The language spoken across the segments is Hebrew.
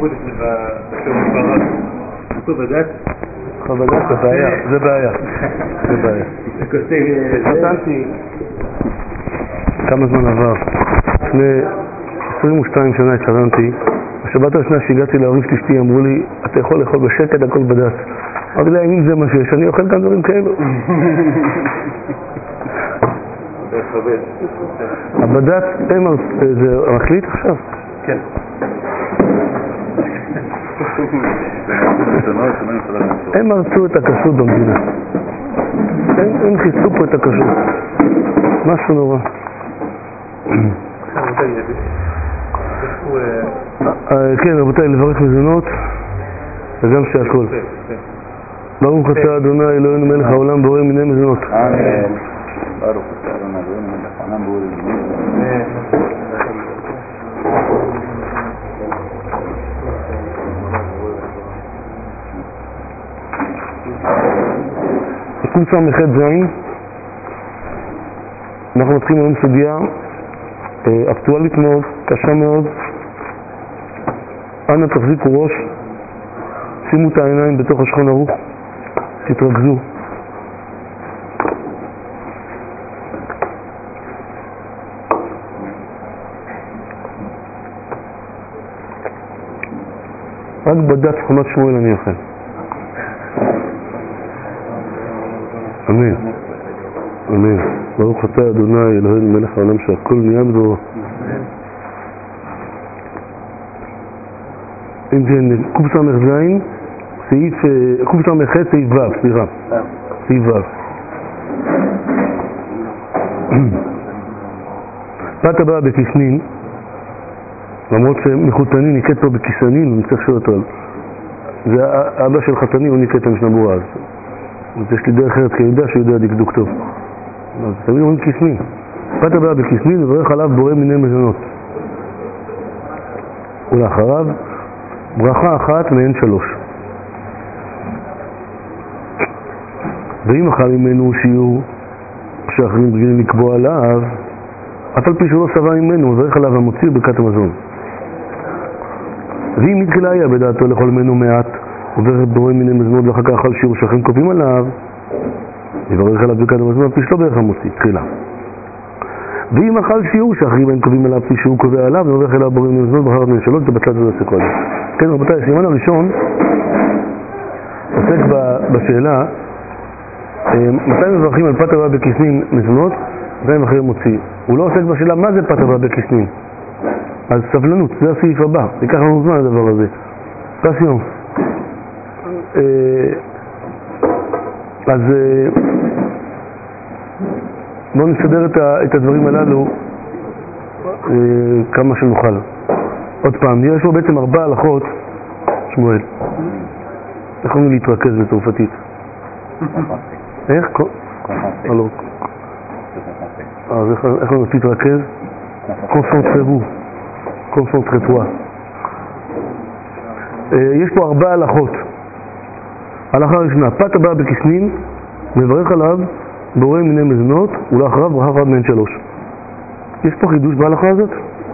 חבדת זה בעיה, זה בעיה. חתנתי, כמה זמן עבר? לפני 22 שנה התחתנתי. בשבת השנה שהגעתי להורים של אשתי אמרו לי, אתה יכול לאכול בשקט, הכל בד"ץ. אמרתי להם, אם זה מה שיש, אני אוכל כאן דברים כאלו. הבד"ץ, זה מחליט עכשיו? כן. הם הרסו את הכשרות במדינה. הם חיסלו פה את הכשרות. משהו נורא. כן, רבותיי, לברך מזונות וגם שהכל. ברוך אתה אדוני אלוהינו מלך העולם בורא מיני מזונות. אמן. ברוך אתה אדוני אלוהינו מלך העולם בורא מיני מזונות. קורס מחד זין, אנחנו מתחילים היום סוגיה אקטואלית מאוד, קשה מאוד. אנא תחזיקו ראש, שימו את העיניים בתוך השולחן ערוך, תתרכזו. רק בד"ץ חמת שמואל אני אוכל. אמן. אמן. ברוך אתה אדוני אלוהינו מלך העולם שהכל נהיה בדברו. אם כן, קוף סמך זין, קוף סמך ח' סעיף ו', סליחה. סעיף ו'. בת הבאה בכיסנין, למרות שמחותני ניקט פה בכיסנין, הוא נצטרך שואל אותו. זה האבא של חתני, הוא ניקט המשנה ברורה. אז יש לי דרך אחרת, כי אני יודע שהוא יודע דקדוק טוב. אז תמיד אומרים כיסנין. בת הבאה בכיסנין, וברך עליו בורא מיני מזונות. ולאחריו, ברכה אחת מהן 3. ואם אכל ממנו שיעור שאחרים בגילים לקבוע עליו, אף על פי שהוא לא שבע ממנו, וברך עליו המוציא ברכת המזון. ואם מתחילה היה בדעתו לאכול ממנו מעט, וברך בורא מיני מזונות ואחר כך אכל שיעור שאחרים קובעים עליו, יברך עליו ברכת המזון, אף פי שלא ברך המוציא, תחילה. ואם אכל שיעור שאחרים הם קובעים עליו, פי שהוא קובע עליו, וברך עליו בורא מיני מזונות ואחר כך שלא, זה בצד הזה עושה קודם. כן, רבותיי, הסימן הראשון עוסק בשאלה מתי מברכים על פת הבאה בכיסנין מזונות, מתי מברכים מוציא. הוא לא עוסק בשאלה מה זה פת הבאה בכיסנין. אז סבלנות, זה הסעיף הבא, ייקח לנו זמן הדבר הזה. פסיון. אז בואו נסדר את הדברים הללו כמה שנוכל. עוד פעם, יש לו בעצם 4 הלכות, שמואל. איך אומרים להתרכז בצרפתית? איך? לא. אז איך אומרים להתרכז? קונסנטרבו. קונסנטרטואה. יש פה 4 הלכות. הלכה ראשונה, פת הבאה בכיסנין, מברך עליו בורא מיני מזונות, ולאחריו ברכה אחת מהן 3. יש פה חידוש בהלכה הזאת?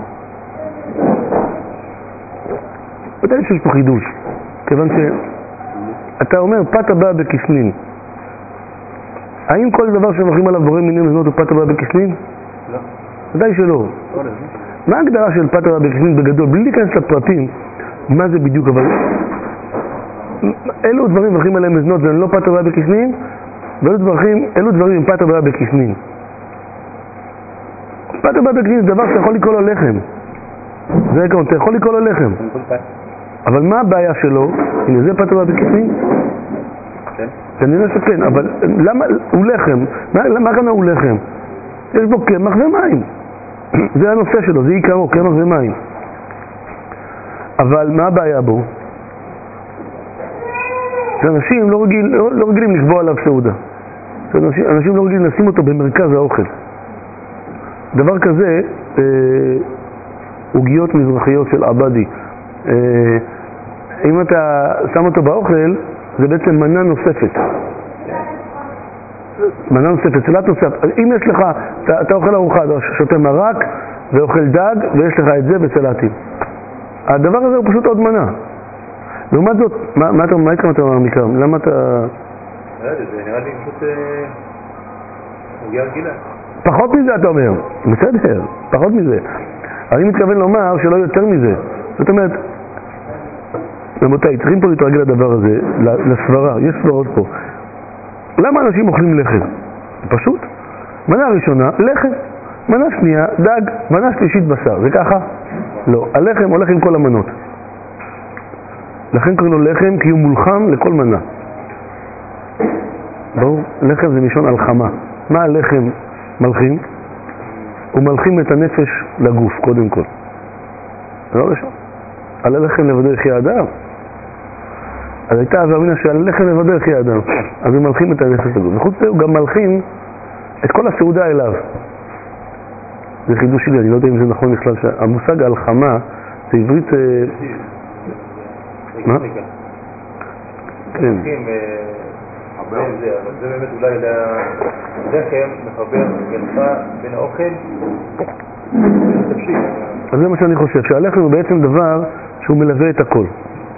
ודאי שיש פה חידוש, כיוון שאתה אומר פת הבאה בכיסנין. האם כל דבר שמברכים עליו בורא מיני מזונות הוא פת הבאה בכיסנין? לא. ודאי שלא. מה ההגדרה של פת הבאה בכיסנין בגדול? בלי להיכנס לפרטים, מה זה בדיוק, אבל אלו דברים מברכים עליהם מזונות, זה לא פת הבאה בכיסנין, אלו דברים הם פת הבאה בכיסנין. פת הבאה בכיסנין זה דבר שאתה יכול לקרוא לו לחם. זה עקרון, אתה יכול לקרוא לו לחם. אבל מה הבעיה שלו? הנה, זה פת הבאה בכיסנין? כן. כנראה שכן, אבל למה הוא לחם? מה כאן הוא לחם? יש בו קמח ומים. זה הנושא שלו, זה עיקרו, קמח ומים. אבל מה הבעיה בו? אנשים לא רגילים לקבוע עליו סעודה. אנשים לא רגילים לשים אותו במרכז האוכל. דבר כזה, עוגיות מזרחיות של עבדי. אם אתה שם אותו באוכל, זה בעצם מנה נוספת. מנה נוספת, סלט נוסף. אם יש לך, אתה אוכל ארוחה, שותה מרק ואוכל דג, ויש לך את זה בסלטים. הדבר הזה הוא פשוט עוד מנה. לעומת זאת, מה אתה אומר מכאן? למה אתה... זה נראה לי פשוט... הוגיה רגילה. פחות מזה אתה אומר. בסדר, פחות מזה. אני מתכוון לומר שלא יותר מזה. זאת אומרת, רבותיי, צריכים פה להתרגל לדבר הזה, לסברה, יש סברות פה. למה אנשים אוכלים לחם? פשוט. מנה ראשונה, לחם. מנה שנייה, דג. מנה שלישית, בשר. זה ככה? לא. הלחם הולך עם כל המנות. לכן קוראים לו לחם כי הוא מולחם לכל מנה. ברור? לחם זה מלשון הלחמה. מה הלחם מלחים? הוא מלחים את הנפש לגוף, קודם כל. זה לא לשם. על הלחם לבדו יחיה האדם. אז הייתה אבינה שעל הלחם לבדו יחיה האדם. אז הם מלחים את הנפש לגוף. וחוץ זה הוא גם מלחים את כל הסעודה אליו. זה חידוש שלי, אני לא יודע אם זה נכון בכלל. המושג הלחמה זה עברית... מה? כן. אבל זה באמת אולי לחם מחבר בין האוכל לתבשיל. אז זה מה שאני חושב, שהלחם הוא בעצם דבר שהוא מלווה את הכל.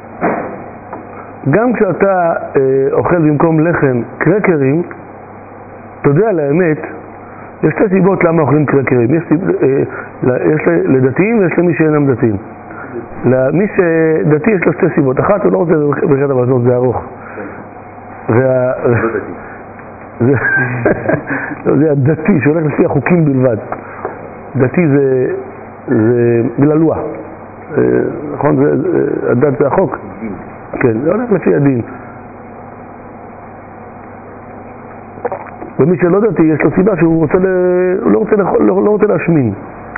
גם כשאתה אוכל במקום לחם קרקרים, אתה יודע לאמת, יש שתי סיבות למה אוכלים קרקרים. יש לדתיים ויש למי שאינם דתיים. למי שדתי יש לו שתי סיבות. אחת, הוא לא רוצה ברכת המזון, זה ארוך. זה הדתי שהולך לפי החוקים בלבד. דתי זה בללוע. נכון? הדת זה החוק. כן, זה הולך לפי הדין. ומי שלא דתי יש לו סיבה שהוא לא רוצה להשמין.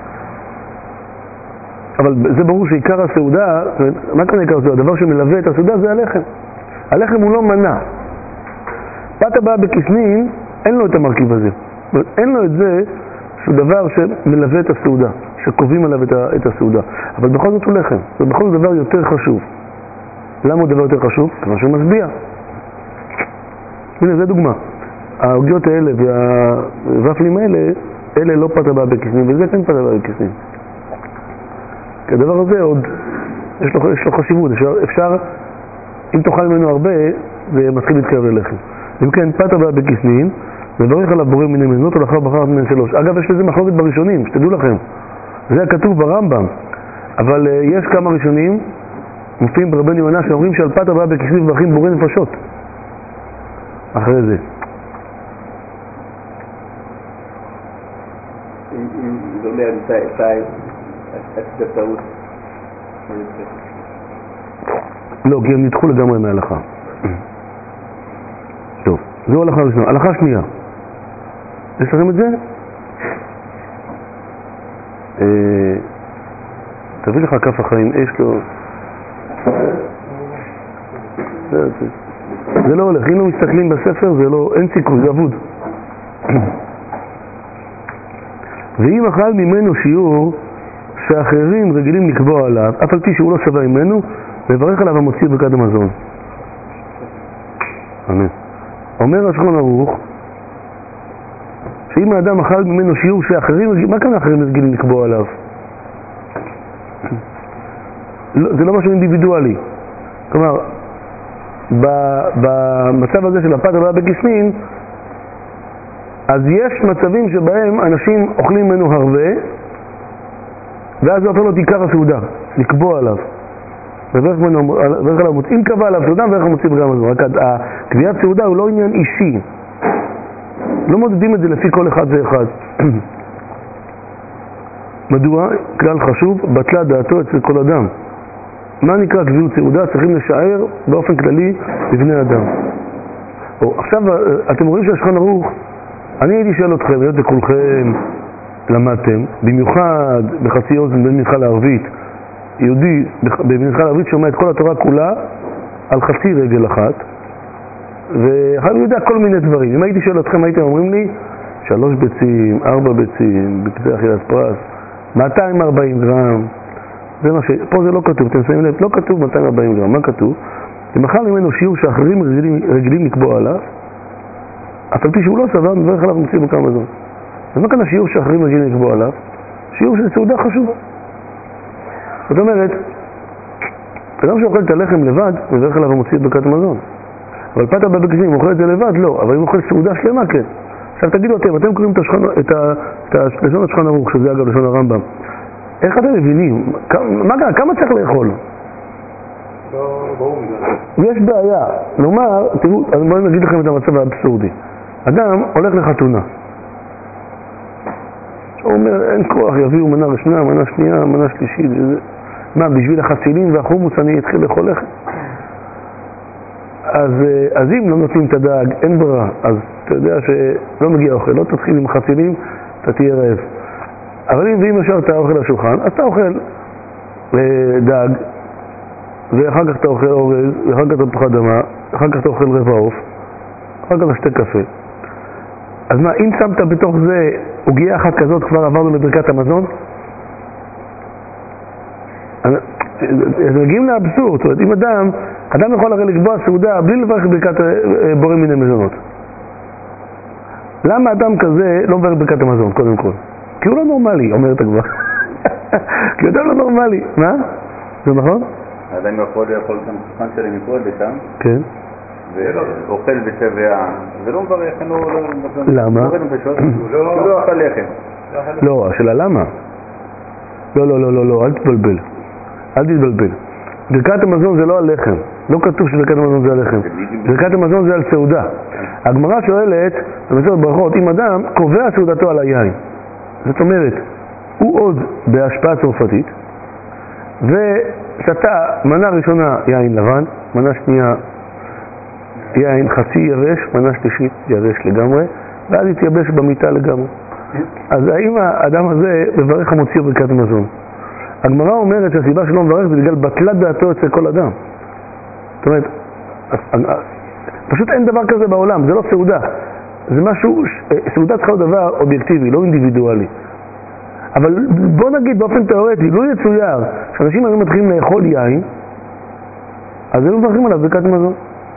אבל זה ברור שעיקר הסעודה, מה כאן עיקר הסעודה? הדבר שמלווה את הסעודה זה הלחם. הלחם הוא לא מנה. פת הבאה בכסנין, אין לו את המרכיב הזה. אין לו את זה שהוא דבר שמלווה את הסעודה, שקובעים עליו את הסעודה. אבל בכל זאת הוא לחם. זה בכל זאת דבר יותר חשוב. למה הוא דבר יותר חשוב? כמו שהוא משביע. הנה, זה דוגמה. העוגיות האלה והוופלים האלה, אלה לא פת הבאה בכסנין, וזה כן פת הבאה בכסנין. כי הדבר הזה עוד, יש לו חשיבות. אפשר, אם תאכל ממנו הרבה, זה מתחיל להתקרב ללחם. אם כן, פת הבאה בכסנין, מברך עליו בורא מיני מזונות, ולאחר בחרת מן שלוש. אגב, יש לזה מחלוקת בראשונים, שתדעו לכם. זה הכתוב ברמב"ם. אבל יש כמה ראשונים, מופיעים ברבן יונה, שאומרים שעל פת הבאה בכסנין מברכים בורא נפשות. אחרי זה. זה אומר, הצדקאות. לא, כי הם נדחו לגמרי מההלכה. טוב, זו הלכה ראשונה. הלכה שנייה. יש לכם את זה? תביא לך כף החיים, יש לו... זה לא הולך, אם לא מסתכלים בספר, זה לא, אין סיכוי, זה אבוד. ואם אכל ממנו שיעור שאחרים רגילים לקבוע עליו, אף על פי שהוא לא שווה ממנו, מברך עליו המוציא ברכת המזון. אמן. אומר השולחן ערוך, שאם האדם אכל ממנו שיעור שאחרים, מה כאן אחרים רגילים לקבוע עליו? זה לא משהו אינדיבידואלי. כלומר, במצב הזה של הפת הבאה בכסנין, אז יש מצבים שבהם אנשים אוכלים ממנו הרבה, ואז זה הופך לו את עיקר הסעודה, לקבוע עליו. וברך עליו מוציא, אם קבע עליו סעודה, וברך המוציא ברכת המזון. רק קביעת סעודה הוא לא עניין אישי. לא מודדים את זה לפי כל אחד ואחד. מדוע? כלל חשוב, בטלה דעתו אצל כל אדם. מה נקרא קביעות סעודה? צריכים לשער באופן כללי לבני אדם. עכשיו, אתם רואים שהשולחן ערוך, אני הייתי שואל אתכם, היות וכולכם למדתם, במיוחד בחצי אוזן בין מנחה לערבית, יהודי במנחה לערבית שומע את כל התורה כולה על חצי רגל אחת, ואחד יודע כל מיני דברים. אם הייתי שואל אתכם, הייתם אומרים לי 3 ביצים, 4 ביצים, בקצה אכילת פרס, 240 גרם, זה מה פה זה לא כתוב, אתם שמים לב, לא כתוב 240 גרם, מה כתוב? אם אכל ממנו שיעור שאחרים רגילים לקבוע עליו, אף על פי שהוא לא סבבה, מברך עליו מוציא ברכת המזון. ומה כאן השיעור שאחרים רגילים לקבוע עליו? שיעור של סעודה חשובה. זאת אומרת, אדם שאוכל את הלחם לבד, מברך עליו ומוציא את ברכת המזון. אבל פת הבבא קיסמין, אם אוכל את זה לבד, לא. אבל אם אוכל סעודה שלמה, כן. עכשיו תגידו אתם קוראים את לשון השולחן ערוך, שזה אגב לשון הרמב"ם. איך אתם מבינים? כמה צריך לאכול? יש בעיה. נאמר, תראו, אז בואו נגיד לכם את המצב האבסורדי. אדם הולך לחתונה. הוא אומר, אין כוח, יביאו מנה ראשונה, מנה שנייה, מנה שלישית. מה, בשביל החצילים והחומוס אני אתחיל לאכול לחם? אז אם לא נותנים את הדג, אין ברירה. אז אתה יודע שלא מגיע אוכל, לא תתחיל עם חצילים, אתה תהיה רעב. אבל אם ישר אתה אוכל לשולחן, אז אתה אוכל דג, ואחר כך אתה אוכל אורז, ואחר כך אתה תפוחי אדמה, אחר כך אתה אוכל רבע עוף, אחר כך אתה שתה קפה. אז מה, אם שמת בתוך זה עוגיה אחת כזאת, כבר עברנו לברכת המזון? אז מגיעים לאבסורד. זאת אומרת, אם אדם יכול הרי לקבוע סעודה בלי לברך ברכת בורא מיני מזונות. למה אדם כזה לא מברך ברכת המזון, קודם כל? כי הוא לא נורמלי, אומרת הגבוה. כי הוא אדם לא נורמלי. מה? זה נכון? האדם יכול לאכול גם שולחן שלי מכל ביתם. כן. ואוכל בשבע, ולא מברך, אין לו... למה? הוא לא אוכל לחם. לא, השאלה למה? לא, אל תתבלבל. אל תתבלבל. ברכת המזון זה לא על לחם. לא כתוב שברכת המזון זה על לחם. ברכת המזון זה על סעודה. הגמרא שואלת, במסכת ברכות, אם אדם קובע סעודתו על היין. זאת אומרת, הוא עוד בהשפעה צרפתית, ושתה מנה ראשונה יין לבן, מנה שנייה יין חצי יבש, מנה שלישית יבש לגמרי, ואז יתייבש במיטה לגמרי. אז האם האדם הזה מברך המוציא ברכת המזון? הגמרא אומרת שהסיבה שלא מברך זה בגלל בטלת דעתו אצל כל אדם. זאת אומרת, פשוט אין דבר כזה בעולם, זה לא סעודה. זה משהו, סעודה צריכה להיות דבר אובייקטיבי, לא אינדיבידואלי. אבל בוא נגיד באופן תיאורטי, לא יצויר שאנשים היו מתחילים לאכול יין, אז הם מברכים עליו ברכת המזון.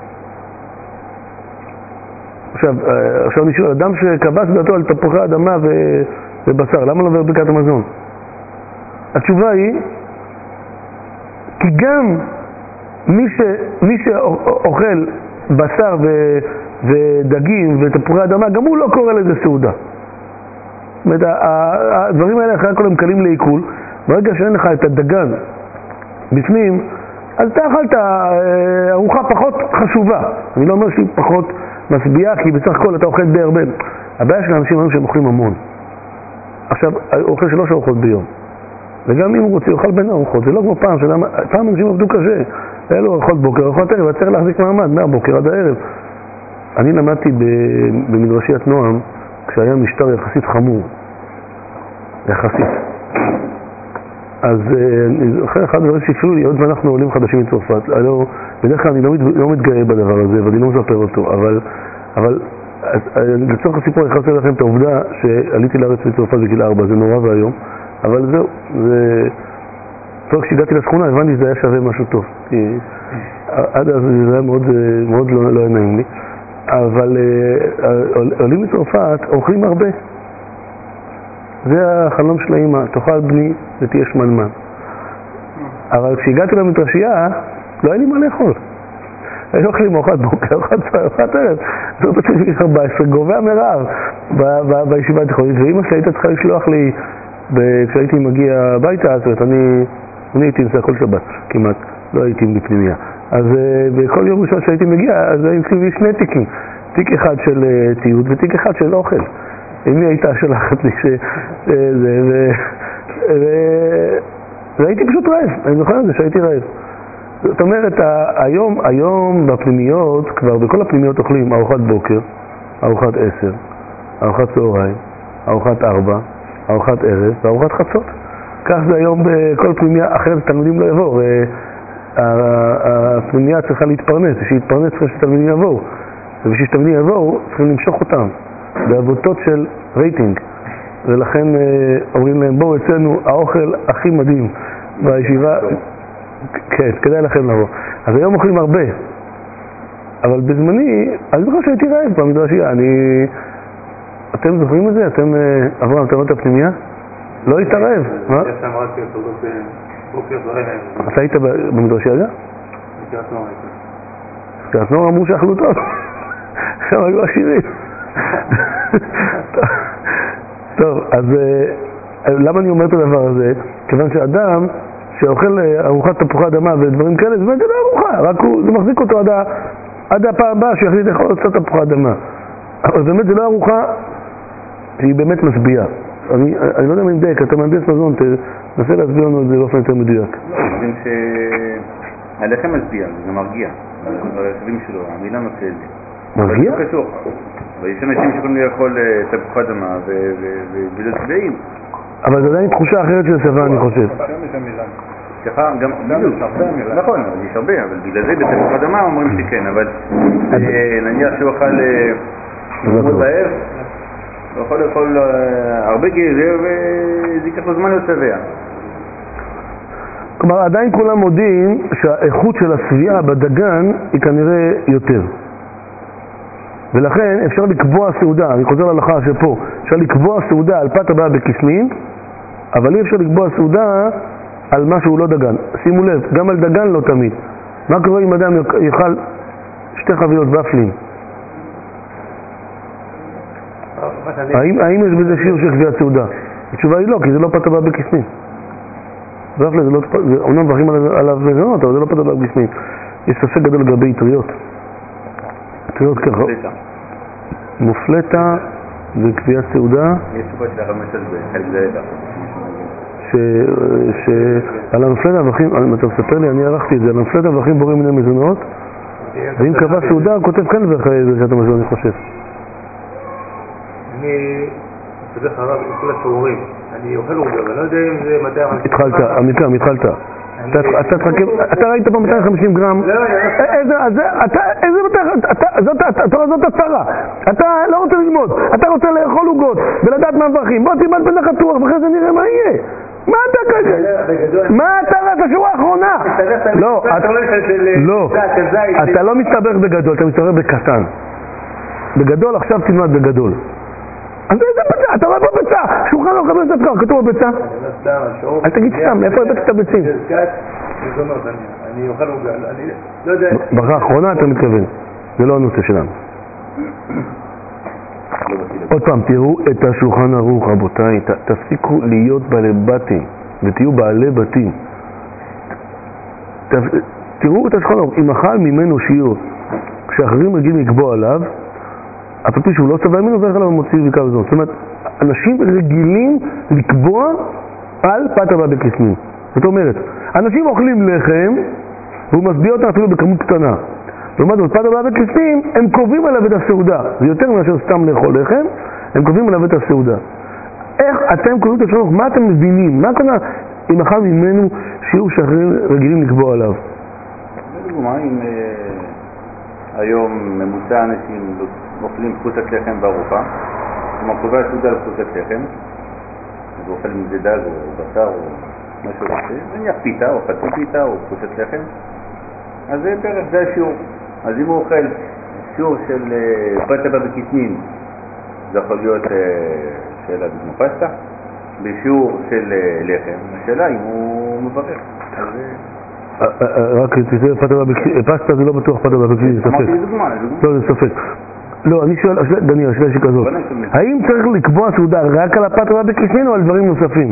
עכשיו אני שואל, אדם שקבס דעתו על תפוחי אדמה ובשר, למה לא מברך ברכת המזון? התשובה היא, כי גם מי שאוכל בשר ודגים ותפוחי אדמה, גם הוא לא קורא לזה סעודה. זאת אומרת, הדברים האלה אחרי הכל הם קלים לעיכול. ברגע שאין לך את הדגן בפנים, אז אתה אכלת ארוחה פחות חשובה. אני לא אומר שהיא פחות משביעה, כי בסך הכל אתה אוכל די הרבה. הבעיה של האנשים היום שהם אוכלים המון. עכשיו, הוא אוכל 3 ארוחות ביום. וגם אם הוא רוצה, הוא אוכל בין ארוחות. זה לא כמו פעם, פעם אנשים עבדו קשה. היה לו ארוחות בוקר, ארוחות ערב, צריך להחזיק מעמד מהבוקר עד הערב. אני למדתי במדרשיית נועם, כשהיה משטר יחסית חמור. יחסית. אז אחרי אחד הדברים שהפריעו לי, עוד ואנחנו עולים חדשים מצרפת, בדרך כלל אני לא מתגאה בדבר הזה, ואני לא מספר אותו, אבל לצורך הסיפור אני חייב לכם את העובדה שעליתי לארץ מצרפת בגיל 4, זה נורא והיום, אבל זהו, טוב, כשהגעתי לשכונה הבנתי שזה היה שווה משהו טוב, כי עד אז זה היה מאוד לא היה נעים לי, אבל עולים מצרפת אוכלים הרבה. זה החלום של האמא, תאכל בני ותהיה שמנמן. אבל כשהגעתי למדרשייה, לא היה לי מה לאכול. היו אוכלים ארוחת בוקר, ארוחת ערב. זאת עצמי בגיל 14, גובע מרעב בישיבה התיכונית, ואמא שלי הייתה צריכה לשלוח לי, כשהייתי מגיע הביתה, זאת אומרת, אני הייתי נוסע כל שבת, כמעט, לא הייתי בפנימיה. אז בכל יום ראשון שהייתי מגיע, אז הייתי לי 2 תיקים. תיק אחד של תיעוד ותיק אחד של אוכל. אמי הייתה שלחת לי והייתי פשוט רעב, אני זוכר את זה שהייתי רעב. זאת אומרת, היום בפנימיות, כבר בכל הפנימיות אוכלים ארוחת בוקר, ארוחת 10, ארוחת צהריים, ארוחת 4, ארוחת ערב וארוחת חצות. כך זה היום בכל פנימיה, אחרת תלמידים לא יבואו. הפנימיה צריכה להתפרנס, ושהתפרנס צריכה שתלמידים יבואו. ובשביל שתלמידים יבואו, צריכים למשוך אותם. בעבודות של רייטינג, ולכן אומרים להם, בואו אצלנו האוכל הכי מדהים בישיבה, כן, כדאי לכם לבוא. אז היום אוכלים הרבה, אבל בזמני, אני זוכר שהייתי רעב במדרשייה, אתם זוכרים את זה? אתם עברתם את הפנימיה? לא היית רעב, מה? יש שם רק תולדות אתה היית במדרשי הגה? קריית נור אמרו שאכלו טוב. שם היו עשירים. טוב, אז למה אני אומר את הדבר הזה? כיוון שאדם שאוכל ארוחת תפוחי אדמה ודברים כאלה, זה באמת לא ארוחה, רק זה מחזיק אותו עד הפעם הבאה שיחליט לאכול קצת תפוחי אדמה. אבל באמת זה לא ארוחה שהיא באמת משביעה. אני לא יודע אם אני מדייק, אתה מהנדס מזון, תנסה להסביר לנו את זה באופן יותר מדויק. לא, אני חושבים שהלחם משביע, זה מרגיע. הרכבים שלו, המילה נוצא את זה. מרגיע? זה קשור. אבל יש אנשים שיכולים לאכול תפוחי אדמה ולהיות שבעים. אבל זה עדיין תחושה אחרת של שבע, אני חושב. סליחה, גם בדיוק. נכון, יש הרבה, אבל בגלל זה בתפוחי אדמה אומרים שכן, אבל נניח שהוא אכל מות בערב, הוא יכול לאכול הרבה גזר וזה ייקח לו זמן להיות שבע. כלומר, עדיין כולם מודים שהאיכות של השביעה בדגן היא כנראה יותר. ולכן אפשר לקבוע סעודה, אני חוזר להלכה שפה, אפשר לקבוע סעודה על פת הבאה בכסמין, אבל אי אפשר לקבוע סעודה על משהו לא דגן. שימו לב, גם על דגן לא תמיד. מה קורה אם אדם יאכל 2 חבילות ופלים? האם יש בזה שיעור של קביעת סעודה? התשובה היא לא, כי זה לא פת הבאה בכסמין. ופלה זה לא, אומנם מברכים עליו מזונות, אבל זה לא פת הבאה בכסמין. יש ספק גדול לגבי טריות. טריות ככה. מופלטה וקביעת סעודה. יש תשובה של הרמשת בחלק זה שעל המפלטה אברכים, אתה מספר לי, אני ערכתי את זה, על המפלטה אברכים בורים מיני מזונות, ואם קבע סעודה, הוא כותב כאן ואחרי ברכת המזון, אני חושב. אני מסתבך הרב עם כל השיעורים, אני אוכל עוגה, אבל לא יודע אם זה מתי... התחלת. אתה ראית פה 250 גרם? זאת הצרה. אתה לא רוצה ללמוד, אתה רוצה לאכול עוגות ולדעת מה מברכים. בוא תלמד בנך התוח ואחרי זה נראה מה יהיה. מה אתה כזה? מה אתה ראה את השורה האחרונה? לא, אתה לא מסתבך בגדול, אתה מסתבך בקטן. בגדול עכשיו תלמד בגדול. אז איזה ביצה? אתה רואה פה ביצה, שולחן לא מקבל את התקר, כתוב בביצה. אל תגיד סתם, איפה הבאת את הביצים? אני אוכל עוגה, אני לא יודע... ברכה האחרונה אתה מתכוון, זה לא הנושא שלנו. עוד פעם, תראו את השולחן ערוך, רבותיי, תפסיקו להיות בעלי בתים ותהיו בעלי בתים. תראו את השולחן ערוך, אם אכל ממנו שיעור כשאחרים רגילים לקבוע עליו, אף פי שהוא לא צבע ממנו ואיך עליו מוציא ויקה וזאת. זאת אומרת, אנשים רגילים לקבוע על פת הבאה בכסמין. זאת אומרת, אנשים אוכלים לחם והוא משביע אותם אפילו בכמות קטנה. לעומת זאת, פת הבאה בכסמין, הם קובעים עליו את הסעודה. זה יותר מאשר סתם לאכול לחם, הם קובעים עליו את הסעודה. איך אתם קוראים את השולחן? מה אתם מבינים? מה קורה אם אכל ממנו שיעור שאחרים רגילים לקבוע עליו? לדוגמה, אם היום ממוצע אנשים אוכלים פרוסת לחם בארוחה, כלומר קובע סעודה לפרוסת לחם, אז אוכל מזה דג או בשר או משהו כזה, נניח פיתה או חצי פיתה או פרוסת לחם, אז זה בערך, זה השיעור. אז אם הוא אוכל שיעור של פת הבאה בכסמין, זה יכול להיות שאלה בגמו פסטה, בשיעור של לחם, השאלה אם הוא מברך. רק תצא פסטה זה לא בטוח פת הבאה בכסמין, זה ספק. אמרתי דוגמה. לא, זה ספק. לא, אני שואל, דניאל, השאלה שכזאת. האם צריך לקבוע סעודה רק על הפת הבאה בכסמין או על דברים נוספים?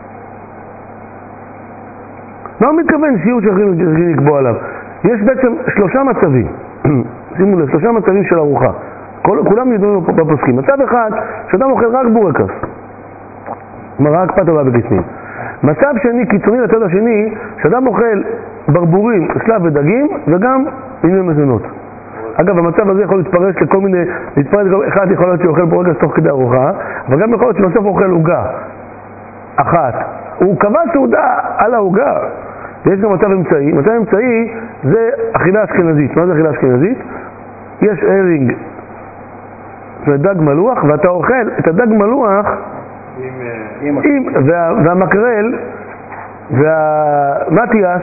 מה הוא מתכוון שיעור שאחרים לקבוע עליו? יש בעצם 3 מצבים. שימו לב, 3 מצבים של ארוחה. כולם נדונים בפוסקים. מצב אחד, שאדם אוכל רק בורקס. כלומר, רק פת הבאה בכסמין. מצב שני, קיצוני לצד השני, שאדם אוכל ברבורים, סלב ודגים, וגם מיני מזונות. אגב, המצב הזה יכול להתפרש לכל מיני, אחד יכול להיות שאוכל בורקס תוך כדי ארוחה, אבל גם יכול להיות שבסוף אוכל עוגה. אחת. הוא קבע סעודה על העוגה. יש גם מצב אמצעי. מצב אמצעי זה אכילה אשכנזית. מה זה אכילה אשכנזית? יש הרינג ודג מלוח, ואתה אוכל את הדג מלוח והמקרל והמתיאס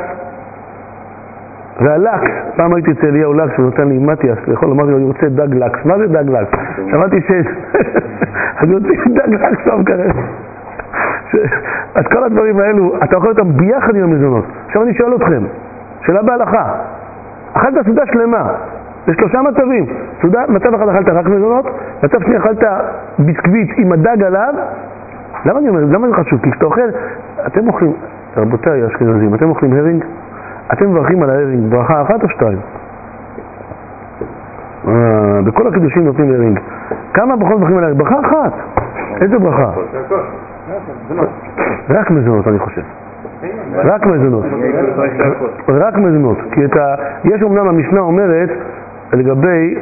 והלקס. פעם הייתי אצל אליהו לקס, הוא נותן לי מתיאס לאכול, אמרתי לו, אני רוצה דג לקס. מה זה דג לקס? שמעתי שיש. אז הוא רוצה דג לקס טוב כרגע. אז כל הדברים האלו, אתה אוכל אותם ביחד עם המזונות. עכשיו אני שואל אתכם, שאלה בהלכה. אכלת סעודה שלמה, יש 3 מצבים. מצב אחד אכלת רק מזונות, מצב שני אכלת ביסקוויט עם הדג עליו. למה זה חשוב? כי כשאתה אוכל, אתם אוכלים, רבותיי האשכנזים, אתם אוכלים הרינג? אתם מברכים על ההרינג ברכה אחת או 2? בכל הקידושים נותנים הרינג. כמה בכל מברכים על ההרינג? ברכה אחת. איזה ברכה? רק מזונות אני חושב. רק מזונות. רק מזונות. כי יש אומנם המשנה אומרת לגבי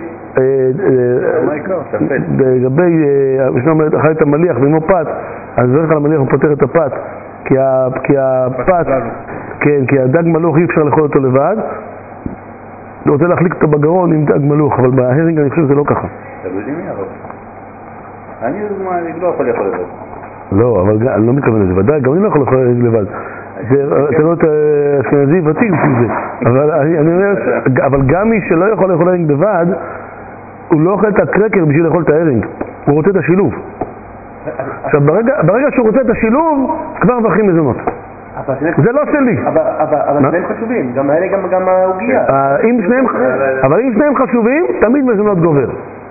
המשנה אומרת אחרי את המליח ואימו פת, אז דרך על המליח הוא פותר את הפת, כי הפת, כן, כי הדג מלוך אי אפשר לאכול אותו לבד, הוא רוצה להחליק אותו בגרון עם דג מלוך, אבל בהרינג אני חושב שזה לא ככה. אתה יודעים מי הרב? אני לא יכול לאכול לבד. לא, אבל אני לא מתכוון לזה, ודאי, גם אני לא יכול לאכול לבד. אתה לא אשכנזי ותיק בשביל זה, אבל אני אומר, אבל גם מי שלא יכול לאכול הרינג לבד, הוא לא אוכל את הקרקר בשביל לאכול את ההרינג, הוא רוצה את השילוב. עכשיו, ברגע שהוא רוצה את השילוב, כבר מברכים מזונות. זה לא שלי. אבל שניהם חשובים, גם האלה גם ההוגיה. אבל אם שניהם חשובים, תמיד מזונות גובר.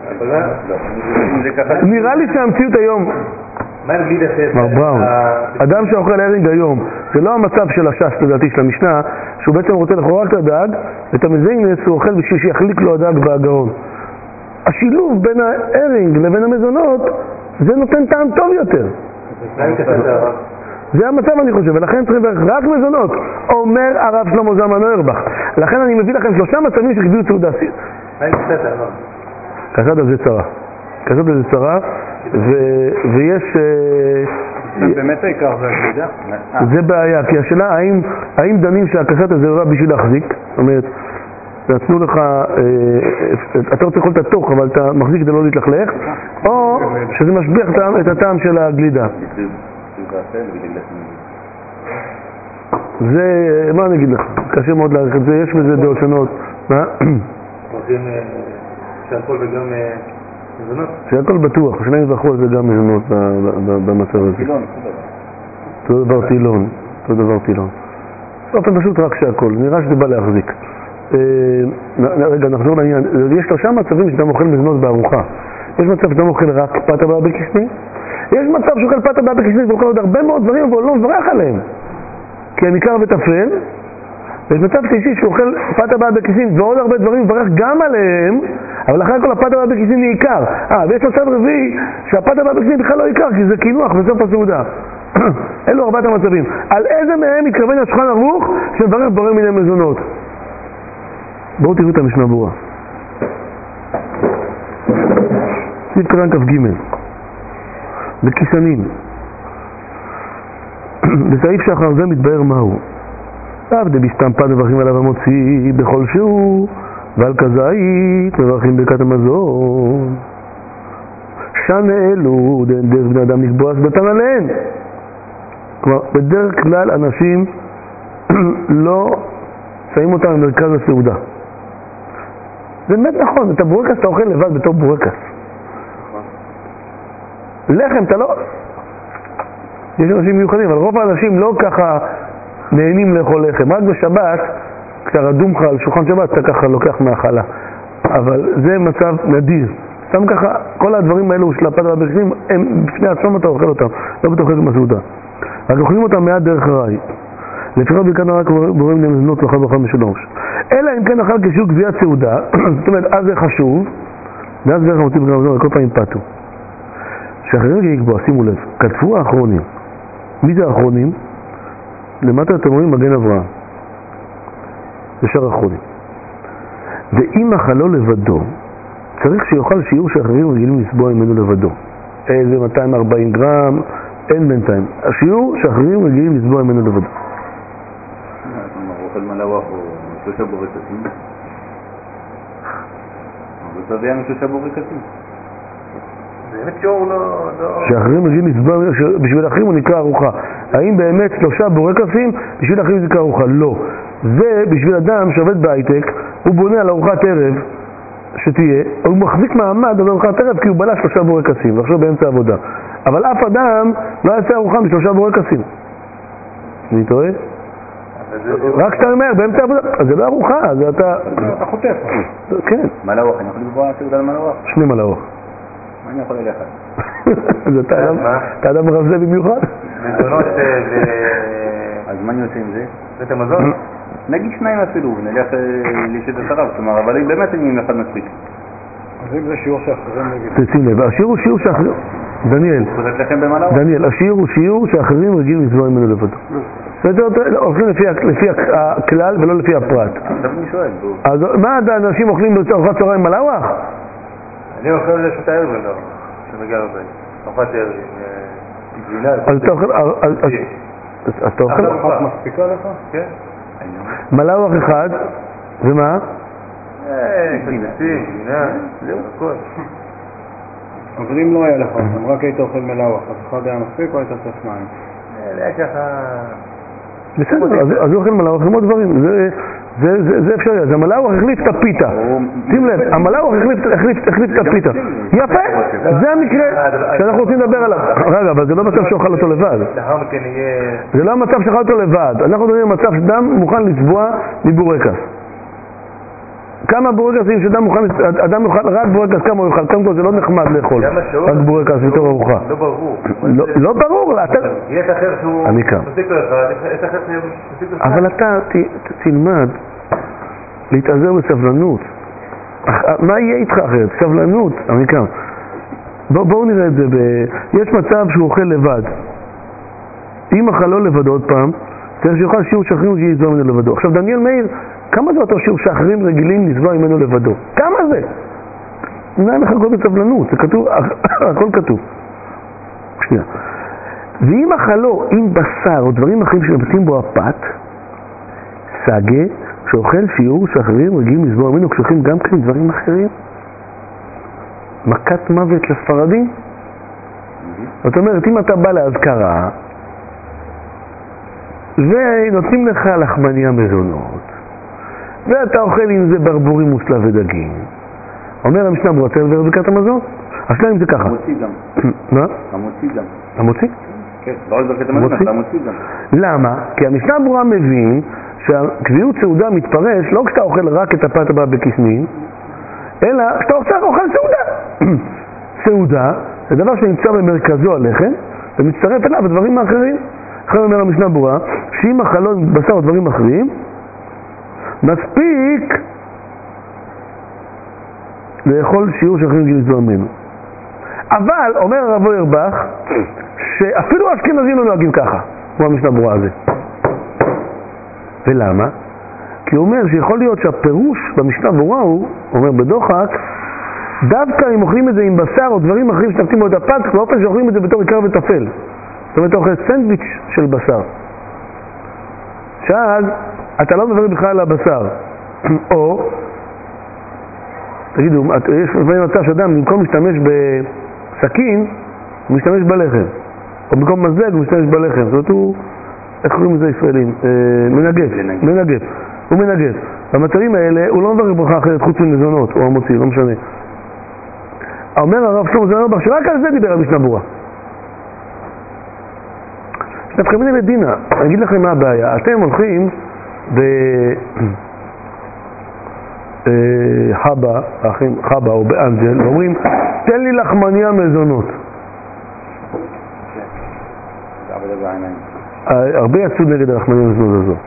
נראה לי שהמציאות היום, מר בראון, אדם שאוכל הרינג היום, זה לא המצב של הש"ס לדעתי של המשנה, שהוא בעצם רוצה לאכול רק את הדג, ואת המזיינס הוא אוכל בשביל שיחליק לו הדג בגרון. השילוב בין ההרינג לבין המזונות, זה נותן טעם טוב יותר. זה המצב אני חושב, ולכן צריכים רק מזונות, אומר הרב שלמה זלמן אוירבך. לכן אני מביא לכם 3 מצבים שקיבלו סעודה. כסד הזה צרה. כסד הזה צרה, ויש... באמת העיקר זה הקלידה? זה בעיה, כי השאלה האם דנים שהכסד הזה הוא בשביל להחזיק, זאת אומרת, נתנו לך, אתה רוצה לאכול את התוך, אבל אתה מחזיק כדי לא להתלכלך, או שזה משביח את הטעם של הגלידה. זה, מה אני אגיד לך? קשה מאוד להעריך את זה, יש בזה דעות שונות. מה? רוצים שהכל וגם מזונות? שהכל בטוח, שלהם יבחרו על זה גם מזונות במצב הזה. אותו דבר טילון. אותו דבר טילון. באופן פשוט רק שהכל, נראה שזה בא להחזיק. רגע, נחזור לעניין. יש 3 מצבים שאתה אוכל מזונות בארוחה. יש מצב שאתה אוכל רק פת הבאה בקיסמין, יש מצב שאוכל פת הבאה בקיסמין ואוכל עוד הרבה מאוד דברים אבל לא מברך עליהם כי הם עיקר וטפל, ויש מצב שלישי שאוכל פת הבאה בקיסמין ועוד הרבה דברים מברך גם עליהם, אבל אחרי כל הפת הבאה בקיסמין היא עיקר. ויש מצב רביעי שהפת הבאה בקיסמין בכלל לא עיקר כי זה קינוח בסוף הסעודה. אלו 4 המצבים. על איזה מהם מתכוון השולחן ערוך שמברך בורא מיני מזונות? בואו תראו את המשנה ברורה. סעיף קטן כ"ג בקיסנים. בסעיף שאחר זה מתבהר מהו. עבדי בסתם פת מברכים עליו המוציא בכל שהוא, ועל כזית מברכים ברכת המזון. שנה אלו דרך בני אדם לקבוע סבתן עליהן. כלומר, בדרך כלל אנשים לא שמים אותם במרכז הסעודה. זה באמת נכון, את הבורקס אתה אוכל לבד בתור בורקס. לחם אתה לא... יש אנשים מיוחדים, אבל רוב האנשים לא ככה נהנים לאכול לחם. רק בשבת, כשאתה רדום לך על שולחן שבת, אתה ככה לוקח מהאכלה. אבל זה מצב נדיר. סתם ככה, כל הדברים האלו של הפת והברכנים, הם בפני עצמם אתה אוכל אותם, לא בתוך חלק מהסעודה. רק אוכלים אותם מעט דרך הראי. לפיכך ברכת רק בוראים למזונות ואכל ברכה משלוש. אלא אם כן אכל כשהוא גביית סעודה, זאת אומרת, אז זה חשוב, ואז דרך המוציא ברכת המזון, כל פעמים פתו. שאחרים יקבוע, שימו לב, כתבו האחרונים. מי זה האחרונים? למטה אתם רואים מגן אברהם. ישר האחרונים. ואם אכלו לבדו, צריך שיוכל שיעור שאחרים רגילים לסבוע ממנו לבדו. איזה 240 גרם, אין בינתיים. השיעור שאחרים רגילים לסבוע ממנו לבדו. אוכל מלאווח או 3 בורקסים. אבל זה היה 3 בורקסים. שאחרים רגילים לסבוע, בשביל אחרים הוא נקרא ארוחה. האם באמת 3 בורקסים בשביל אחרים זה נקרא ארוחה? לא. זה בשביל אדם שעובד בהייטק, הוא בונה על ארוחת ערב שתהיה, הוא מחזיק מעמד על ארוחת ערב כי הוא בלה 3 בורקסים, ועכשיו באמצע העבודה. אבל אף אדם לא יעשה ארוחה מ3 בורקסים. אני טועה? רק שאתה אומר, באמצע העבודה, אז זה לא ארוחה, זה אתה חוטף. כן. מלאוח, אני יכול לקבוע סעודה למלאוח? 2 מלאוח. אני יכול ללכת. אז אתה אדם רזה במיוחד? מזונות אז מה אני עושה עם זה? בית המזון? נגיד 2 אפילו, נלך לשיטת הרב, כלומר, אבל באמת אני עם אחד מספיק. אז אם זה שיעור שאחרים נגיד. שים לב, השיר הוא שיעור שאחרים, דניאל, חוזרת לכם במלאוח? דניאל, השיר הוא שיעור שאחרים רגילים לסבוע ממנו לבדו. הולכים לפי הכלל ולא לפי הפרט. עכשיו אני שואל. אז מה אנשים אוכלים בארוחת צהריים מלאוח? אני אוכל לשעות הערב ולא, שמגיע לבית. ארוחת ערב עם גבינה. אז אתה אוכל? אחת מספיקה לך? כן. מלאוח אחד, ומה? כנסים, גבינה, זהו, הכל. אבל אם לא היה לך, אם רק היית אוכל מלאוח, אז אחד היה מספיק או היית צריך 2? זה היה ככה... בסדר, אז הוא אוכל מלאוח עם עוד דברים, זה אפשרי, אז המלאוח החליף את הפיתה. שים לב, המלאוח החליף את הפיתה. יפה, זה המקרה שאנחנו רוצים לדבר עליו. רגע, אבל זה לא מצב שאוכל אותו לבד. לאחר מכן יהיה... זה לא המצב שאוכל אותו לבד. אנחנו מדברים על מצב שאדם מוכן לצבוע מבורקס. כמה בורקסים שאדם מוכן, אדם יאכל רק בורקס, כמה הוא יאכל? קודם כל זה לא נחמד לאכול רק בורקס בתור ארוחה. לא ברור. לא ברור, יש אחר שהוא מוסיק לו אחד, יש אחר שהוא מוסיק לו אחד. אבל אתה תלמד להתעזר בסבלנות. מה יהיה איתך אחרת? סבלנות, עמיקה. בואו נראה את זה. יש מצב שהוא אוכל לבד. אם אכל לא לבדו עוד פעם, צריך שיוכל שיעור שאחרים רגילים לסבוע ממנו לבדו. עכשיו דניאל מאיר, כמה זה אותו שיעור שאחרים רגילים לסבוע ממנו לבדו? כמה זה? נראה לך הכל בסבלנות, זה כתוב, הכל כתוב. שנייה. ואם אכלו עם בשר או דברים אחרים שנבטים בו הפת, סגה, שאוכל שיעור שאחרים רגילים לסבוע ממנו, כשאוכלים גם כן דברים אחרים, מכת מוות לספרדים. זאת אומרת, אם אתה בא להזכרה, ונותנים לך לחמניה מזונות, ואתה אוכל עם זה ברבורים מוסלב ודגים, אומר המשנה ברורה, צריך לברך ברכת המזון? אז אם זה ככה. המוציא גם. מה? המוציא גם. המוציא? כן, לא רק ברכת המזון, אבל המוציא גם. למה? כי המשנה ברורה מבין שהקביעות סעודה מתפרש לא כשאתה אוכל רק את הפת הבא בקסמין, אלא כשאתה אוכל סעודה. סעודה זה דבר שנמצא במרכזו הלחם, ומצטרף אליו הדברים האחרים. אחרי אומר המשנה ברורה, שאם אכלו בשר או דברים אחרים, מספיק לאכול שיעור שאחרים רגילים לסבוע ממנו. אבל, אומר הרב אוירבך, שאפילו אשכנזים לא נוהגים ככה, כמו המשנה ברורה הזה. ולמה? כי הוא אומר שיכול להיות שהפירוש במשנה ברורה הוא, אומר בדוחק, דווקא אם אוכלים את זה עם בשר או דברים אחרים שתפתים בו את הפת, באופן שאוכלים את זה בתור עיקר וטפל. זאת אומרת, אתה אוכל סנדוויץ' של בשר. שאז אתה לא מברך בכלל על הבשר. או, תגידו, יש מצב שאדם במקום להשתמש בסכין, הוא משתמש בלחם. או במקום מזלג הוא משתמש בלחם. זאת אומרת, הוא, איך קוראים לזה ישראלים? מנגב. הוא מנגב. במצבים האלה הוא לא מברך ברכה אחרת חוץ ממזונות, או המוציא, לא משנה. אומר הרב שלמה זלמן שרק על זה דיבר על משנה ברורה. דווקא מיני מדינה, אני אגיד לכם מה הבעיה. אתם הולכים בחבא או באנג'ל ואומרים, תן לי לחמניה מזונות. הרבה יצאו נגד הלחמניה מזונות הזו.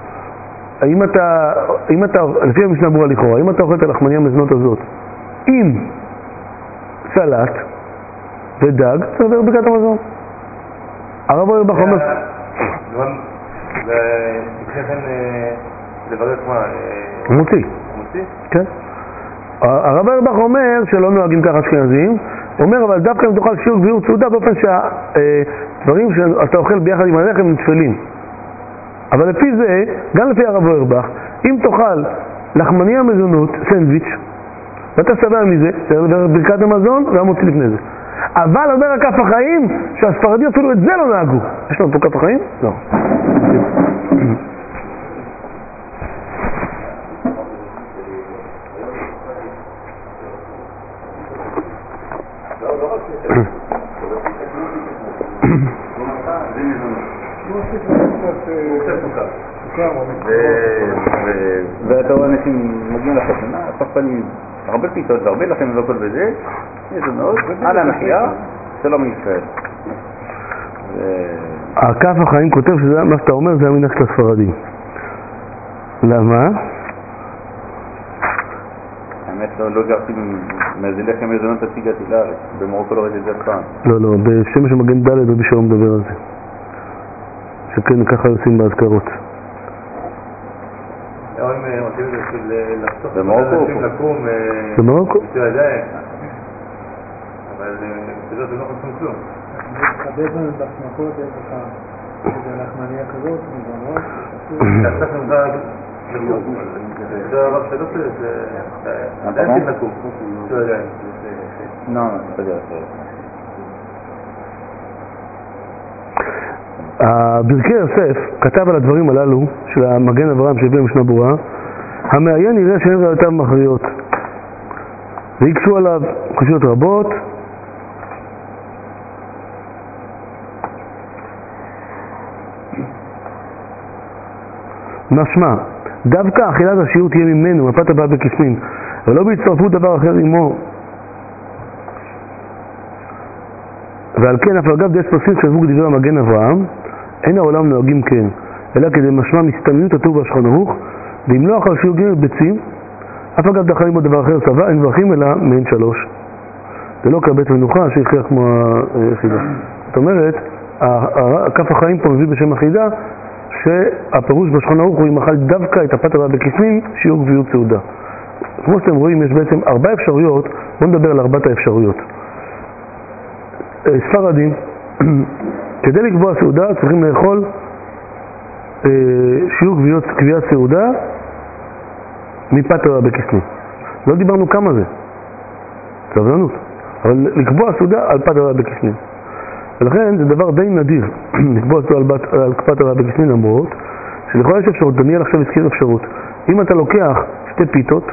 אם אתה, לפי המשנה ברורה לכאורה, אם אתה אוכל את הלחמניה מזונות הזאת עם סלט ודג, צריך לברך ברכת המזון. הרב אוירבך אומר ולפני כן לברך מה? מוציא. מוציא? כן. הרב אוירבך אומר שלא נוהגים ככה אשכנזים, הוא אומר אבל דווקא אם תאכל שיעור גביעות סעודה באופן שהדברים שאתה אוכל ביחד עם הלחם הם תפלים. אבל לפי זה, גם לפי הרב אוירבך, אם תאכל לחמניה מזונות, סנדוויץ', ואתה שבע מזה, צריך לברך ברכת המזון והמוציא לפני זה. אבל אומר הכף החיים שהספרדים אפילו את זה לא נהגו. יש לנו פה כף החיים? לא. ואתה רואה אנשים מגיעים לחתונה, פחפנים, הרבה פיתות והרבה לכם ולכל בזה, יש מאוד, על המחיה, שלום לישראל. הכף החיים כותב שזה מה שאתה אומר זה המנהג של הספרדים. למה? האמת לא גרתי מאיזה לחם מזונות הציגתי לארץ, במרוקו לא ראיתי את זה פעם. לא, בשמש המגן ד' רבי שלום מדבר על זה. שכן ככה עושים באזכרות. אם עושים את זה של לחתוך במרוקו? לקום במרוקו? ביצוע ידיים, אבל בזה זה לא חושבים כלום. חדש לנו בסמכות, יש לך איזה לחמניה כזאת, מגמרות, תחתך נמדה לקום, זה הרב שלא זה עדיין לקום, ביצוע ידיים. לא, אתה יודע. ברכי יוסף כתב על הדברים הללו של המגן אברהם שהביא משנה ברורה, המעיין יראה שאין ראיותיו מכריעות ויקשו עליו קושיות רבות משמע דווקא אכילת השיעור תהיה ממנו מפת הבא בכסמין ולא בהצטרפות דבר אחר עמו ועל כן אף אגב דס פסים שכתבו כדברי המגן אברהם אין העולם נוהגים כן אלא כדי משמע מסתמיות הטוב והשולחן ערוך ואם לא אכל שיעור ג' ביצים אף אגב דחרים עוד דבר אחר סבא אין מברכים אלא מעין 3 זה לא כבית מנוחה שהכריח כמו החידה. זאת אומרת כף החיים פה מביא בשם החידה שהפירוש בשולחן ערוך הוא אם אכל דווקא את הפת הבא בכסמין שיעור גביעות סעודה. כמו שאתם רואים יש בעצם 4 אפשרויות. בואו נדבר על 4 האפשרויות. ספרדים כדי לקבוע סעודה צריכים לאכול שיעור גביעת סעודה מפת הבא בכסמין. לא דיברנו כמה זה סבלנות, אבל לקבוע סעודה על פת הבא בכסמין ולכן זה דבר די נדיר לקבוע סעודה על פת הבא בכסמין למרות שלכל יש אפשרות. דניאל עכשיו הזכיר אפשרות אם אתה לוקח 2 פיתות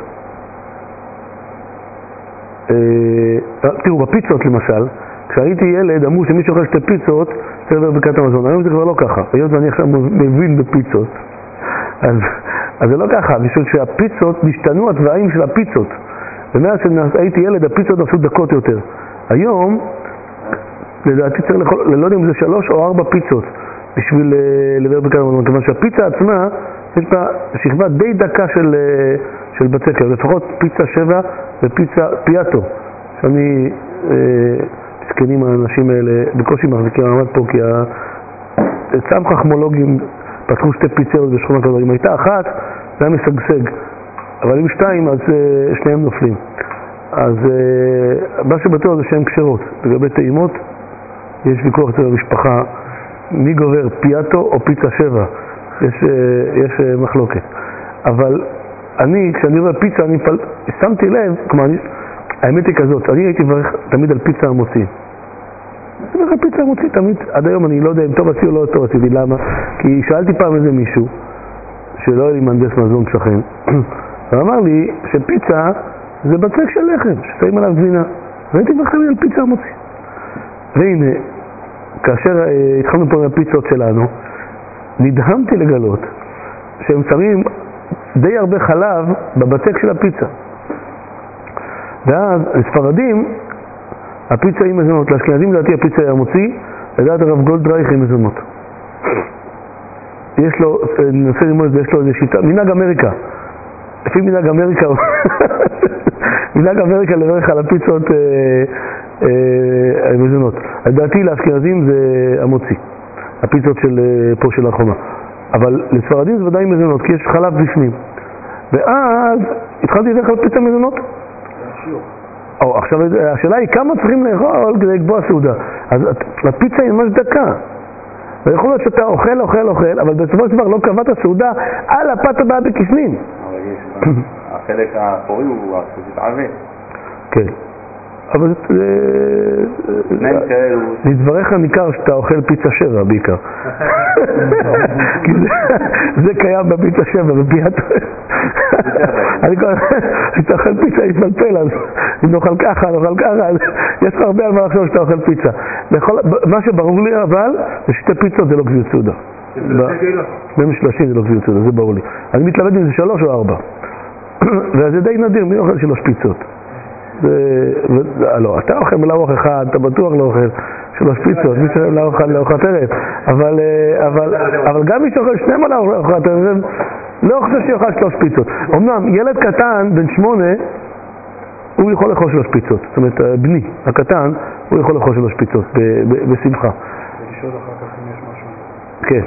תראו בפיצות למשל כשהייתי ילד אמרו שמי שאוכל 2 פיצות צריך לעבור ברכת המזון. היום זה כבר לא ככה, היות ואני עכשיו מבין בפיצות אז זה לא ככה, בשביל שהפיצות נשתנו התוואים של הפיצות ומאז שהייתי ילד הפיצות עשו דקות יותר. היום לדעתי צריך לאכול, לא יודע אם זה 3 או 4 פיצות בשביל לעבור ברכת המזון, כיוון שהפיצה עצמה יש בה שכבה די דקה של בצקר, לפחות פיצה 7 ופיצה פיאטו שאני מסכנים האנשים האלה בקושי מחזיקים מעמד פה כי הצם חכמולוגים פתחו 2 פיצות בשכונה כזו. אם הייתה 1 זה היה משגשג, אבל אם 2 אז שניהם נופלים. אז מה שבטוח זה שהן קשרות. לגבי טעימות יש ויכוח אצל המשפחה מי גובר פיאטו או פיצה 7, יש מחלוקת. אבל אני כשאני רואה פיצה אני שמתי לב, כלומר האמת היא כזאת, אני הייתי מברך תמיד על פיצה המוציא. אני מברך על פיצה המוציא תמיד, עד היום אני לא יודע אם טוב עשי או לא טוב עשיתי. למה? כי שאלתי פעם איזה מישהו שלא היה לי מהנדס מזון שכן ואמר לי שפיצה זה בצק של לחם ששמים עליו גבינה, והייתי מברך על פיצה המוציא. והנה כאשר התחלנו פה מהפיצות שלנו נדהמתי לגלות שהם שמים די הרבה חלב בבצק של הפיצה. ואז לספרדים הפיצה היא מזונות, לאשכנזים לדעתי הפיצה היא המוציא, לדעת הרב גולדרייך היא מזונות. יש לו, ננסה ללמוד, יש לו איזו שיטה, מנהג אמריקה, לפי מנהג אמריקה מנהג אמריקה לברך על הפיצות מזונות. לדעתי לאשכנזים זה המוציא, הפיצות של פה של החומה, אבל לספרדים זה ודאי מזונות כי יש חלב בפנים. ואז התחלתי לברך על פיצה מזונות. עכשיו השאלה היא כמה צריכים לאכול כדי לקבוע סעודה. אז הפיצה היא ממש דקה ויכול להיות שאתה אוכל, אבל בסופו של דבר לא קבעת סעודה על הפת הבאה בכסמין. אבל יש החלק האחורי הוא עבה. כן. אבל לדבריך ניכר שאתה אוכל פיצה 7 בעיקר. כי זה קיים בפיצה 7 בפיאטו. כשאתה אוכל פיצה יתפלפל, אז אם נאכל ככה, יש לך הרבה על מה לחשוב שאתה אוכל פיצה. מה שברור לי אבל, זה 2 פיצות זה לא גביעות סעודה. במשלשים זה לא קביעות סעודה, זה ברור לי. אני מתלבט אם זה 3 או 4. וזה די נדיר, מי אוכל 3 פיצות? לא, אתה אוכל מלארוח אחד, אתה בטוח לא אוכל 3 פיצות, מי שאוכל לארוחת ערב. אבל גם מי שאוכל 2 מלארוחת ערב, לא חושב שיאכל 3 פיצות. אמנם ילד קטן, בן 8, הוא יכול לאכול 3 פיצות. זאת אומרת, בני הקטן, הוא יכול לאכול 3 פיצות בשמחה. ולשאול אחר כך אם יש משהו. כן.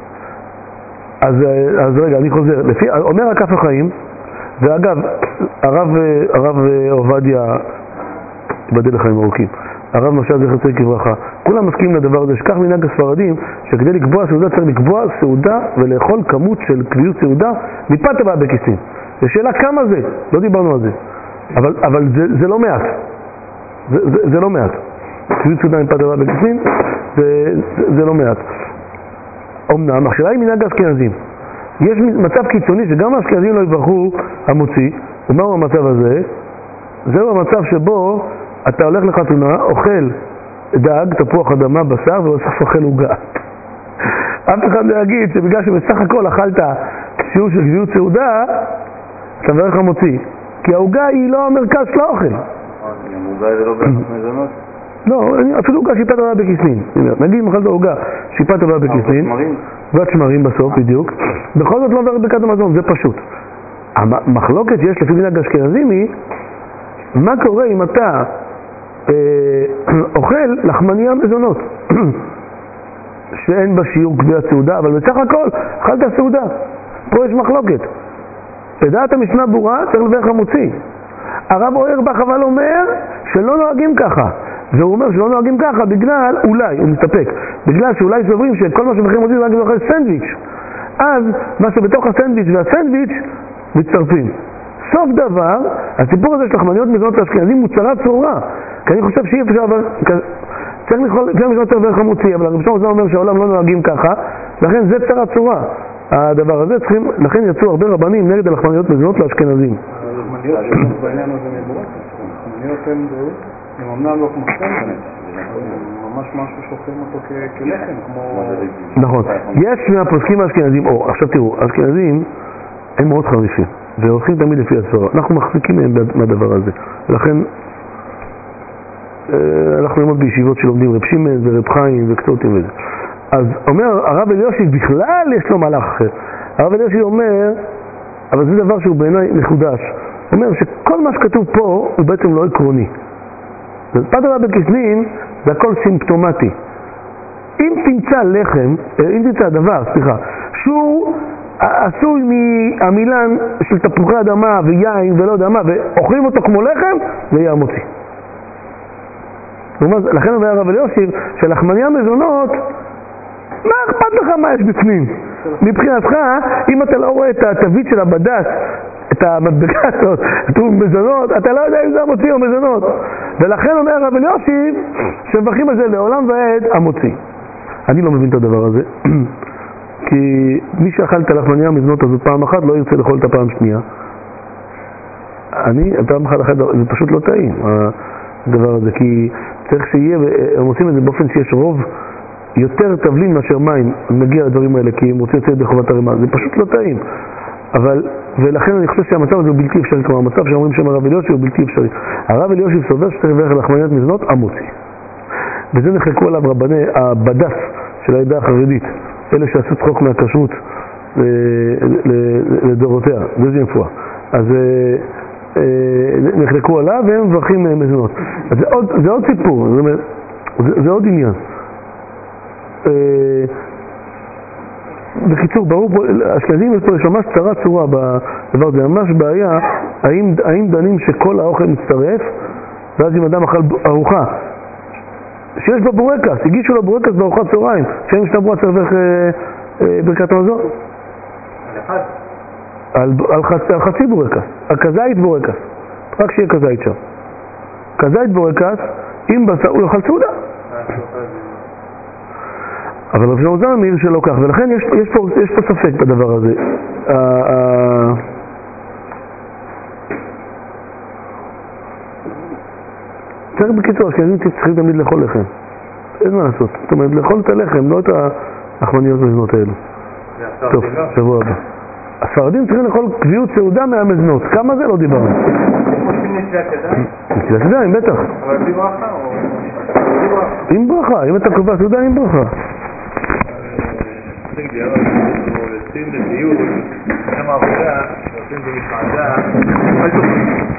אז רגע, אני חוזר. אומר הכף החיים, ואגב, הרב עובדיה, יבדל לחיים ארוכים, הרב משה זכר צדיק לברכה, כולם מסכימים לדבר הזה, שכך מנהג הספרדים, שכדי לקבוע סעודה צריך לקבוע סעודה ולאכול כמות של קביעות סעודה מפת הבאה בכיסים. זו שאלה כמה זה, לא דיברנו על זה, אבל זה לא מעט, זה לא מעט. קביעות סעודה מפת הבאה בכיסים זה לא מעט. אמנם, השאלה היא מנהג האשכנזים. יש מצב קיצוני שגם האשכנזים לא יברכו המוציא, ומהו המצב הזה? זהו המצב שבו אתה הולך לחתונה, אוכל דג, תפוח אדמה, בשר, ובסוף אוכל עוגה. אף אחד לא יגיד שבגלל שבסך הכל אכלת שיעור של קביעות סעודה, אתה מברך המוציא. כי העוגה היא לא המרכז של האוכל. העוגה זה לא ברכת מזונות? לא, אפילו עוגה שיפת הבאה בכיסים. נגיד אם אכלת עוגה שיפת הבאה בכיסים, ואת שמרים בסוף בדיוק, בכל זאת לא מברך ברכת המזון, זה פשוט. המחלוקת שיש לפי מנהג האשכנזים היא, מה קורה אם אתה אוכל לחמניה מזונות שאין בה שיעור קביעת סעודה, אבל בסך הכל אכלת סעודה. פה יש מחלוקת. לדעת המשנה ברורה צריך לברך המוציא. הרב אוירבך אבל אומר שלא נוהגים ככה, והוא אומר שלא נוהגים ככה בגלל, אולי, הוא מסתפק, בגלל שאולי סוברים שכל מה שמבחרים מוציא זה רק לאכול סנדוויץ', אז מה שבתוך הסנדוויץ' והסנדוויץ' מצטרפים. סוף דבר, הסיפור הזה של לחמניות מזונות האשכנזים הוא צרה צרורה, כי אני חושב שאי אפשר, צריך לשנות לברך המוציא, אבל המשנה הזה אומר שהעולם לא נוהגים ככה, לכן זה צרה צרורה. הדבר הזה צריכים, לכן יצאו הרבה רבנים נגד הלחמניות מזונות לאשכנזים. הלחמניות בעניין הזה מבורכת, הלחמניות הן אמנם לא כמו סנדוויץ', ממש משהו שאוכלים אותו כלחם, כמו... נכון, יש מהפוסקים האשכנזים, עכשיו תראו, האשכנזים הם מאוד חריפים, והולכים תמיד לפי הסברה, אנחנו מחזיקים מהם מהדבר הזה, ולכן אנחנו ללמוד בישיבות שלומדים רב שמעון ורב חיים וקצותים וזה. אז אומר הרב אלישיב בכלל יש לו מהלך אחר. הרב אלישיב אומר, אבל זה דבר שהוא בעיניי מחודש, אומר שכל מה שכתוב פה הוא בעצם לא עקרוני. פת הבאה בכיסים זה הכל סימפטומטי. אם תמצא דבר, שהוא עשוי מהמילן של תפוחי אדמה ויין ולא יודע מה, ואוכלים אותו כמו לחם, זה יהיה המוציא. לכן אומר הרב אלישיב שלחמניה מזונות, מה אכפת לך מה יש בפנים? מבחינתך, אם אתה לא רואה את התווית של הבדס, את המדבקה הזאת, כתוב מזונות, אתה לא יודע אם זה המוציא או מזונות. ולכן אומר הרב אלישיב שמברכים על זה לעולם ועד המוציא. אני לא מבין את הדבר הזה, כי מי שאכל את הלחמניה המזונות הזאת פעם אחת לא ירצה לאכול את הפעם שנייה. פעם אחת זה פשוט לא טעים הדבר הזה, כי צריך שיהיה, הם עושים את זה באופן שיש רוב יותר תבלין מאשר מים, נגיע לדברים האלה, כי הם רוצים לצאת בחובת הרמה, זה פשוט לא טעים. ולכן אני חושב שהמצב הזה הוא בלתי אפשרי, כמו המצב שאומרים שם הרב אלישיב הוא בלתי אפשרי. הרב אלישיב סובר שצריך לברך על לחמניות מזונות המוציא. וזה נחלקו עליו רבני הבדס של העדה החרדית, אלה שעשו צחוק מהכשרות לדורותיה, דז'ים פואה. אז נחלקו עליו והם מברכים מזונות. אז זה עוד סיפור, זה עוד עניין. בקיצור, ברור פה, אשכנזים יש ממש צרה צורה בדבר הזה, ממש בעיה, האם דנים שכל האוכל מצטרף, ואז אם אדם אכל ארוחה, שיש בה בורקס, הגישו לו בורקס בארוחת צהריים, שאין משתברו צריך לברך ברכת המזון? על חצי בורקס, על כזית בורקס, רק שיהיה כזית שם. כזית בורקס, אם בשר, הוא יאכל סעודה. אבל רב שמעון זלמן מעיר שלא כך, ולכן יש פה ספק בדבר הזה. צריך בקיצור, אשכנזים צריכים תמיד לאכול לחם. אין מה לעשות. זאת אומרת, לאכול את הלחם, לא את לחמניות מזנות האלו. טוב, שבוע הבא. הספרדים צריכים לאכול קביעות סעודה מהמזנות. כמה זה לא דיברנו? עושים נטילת ידיים? נטילת ידיים, בטח. אבל בלי ברכה או... בלי ברכה? עם ברכה, אם אתה קובע סעודה עם ברכה. יוצאים לטיול, שם העבודה, יוצאים במסעדה,